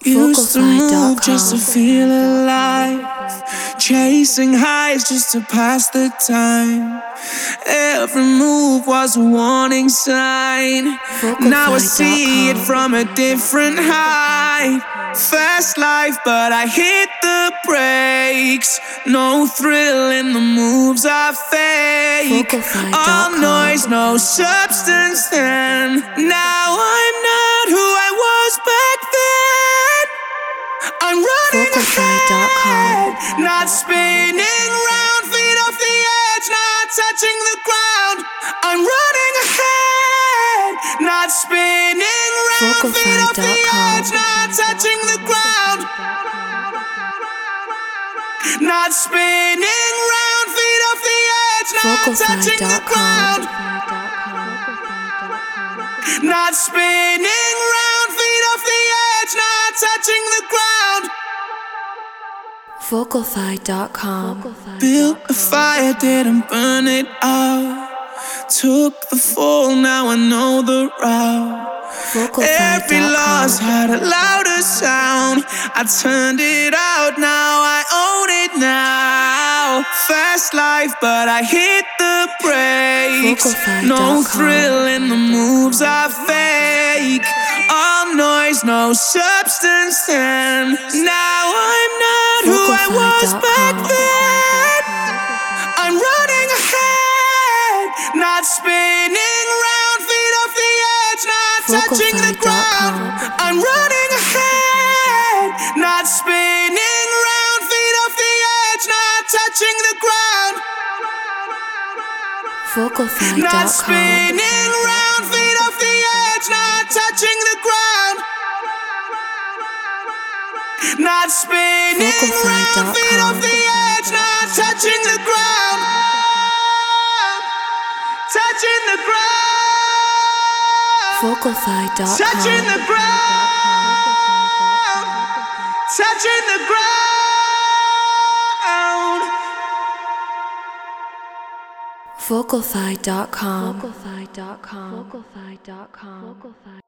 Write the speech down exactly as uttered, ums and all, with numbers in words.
Used to move just to feel alive, chasing highs just to pass the time. Every move was a warning sign. Now I see it from a different height. Fast life, but I hit the brakes. No thrill in the moves I fake. All noise, no substance then. Now I'm not who I was back then. I'm running ahead, not spinning round, feet off the edge, not touching the ground. I'm running ahead, not spinning round, feet off the edge, not touching the ground. Not spinning round, feet off the edge, not touching the ground. Not spinning round, feet off the edge, not touching the ground. Vocalfy dot com. Built a fire, didn't burn it out. Took the fall, now I know the route. Every loss had a louder sound. I turned it out, now I own it now. Fast life, but I hit the brakes. No thrill in the moves I fake. All noise, no substance then. Now I'm not who I was back then. I'm running ahead, not spinning round, feet off the edge, not touching the ground. I'm running ahead, not spinning round, feet off the edge, not touching the ground. Vocalfy dot com. Not spinning round, feet off the edge, not touching the ground. Not spinning round, feet off the edge, not touching the ground. Touching the ground. Vocalfy dot com. Touching the ground. Touching the ground. Vocalfy dot com. Vocalfy dot com. Vocalfy dot com.